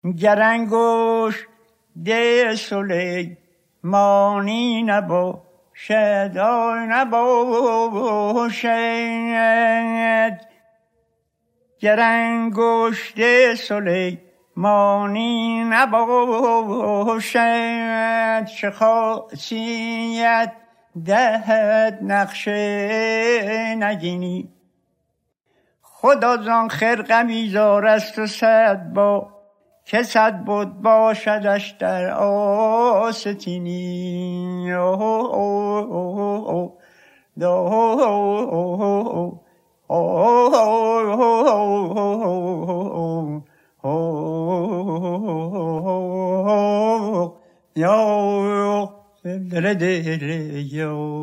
گر انگشت ده سلیمانی نباشد گر انگشت سلیمانی نباشد چه خاصیت دهد نقش نگینی خدا زان خرقه بیزار است و صد با که صد بود باشدش در آستینی یا